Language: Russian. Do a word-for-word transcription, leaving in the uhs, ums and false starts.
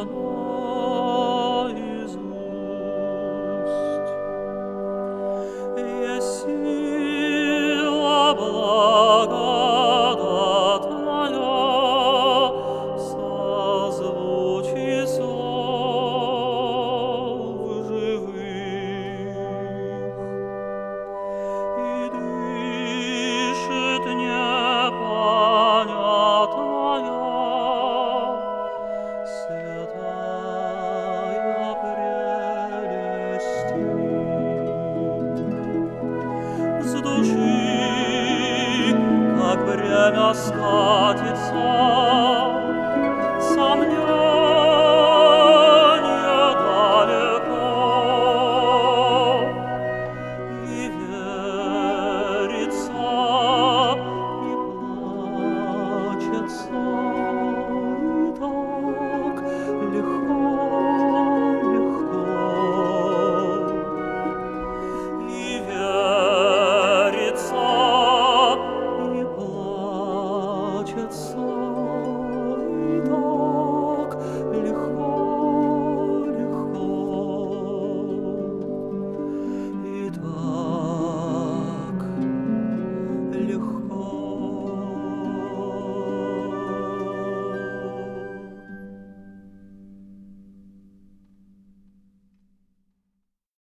наизусть. Еси благодатная, созвучи слов живых, и дышит непонятная святая прелесть с души, как время скатится, сомнение далеко, и верится, и плачется, и так легко.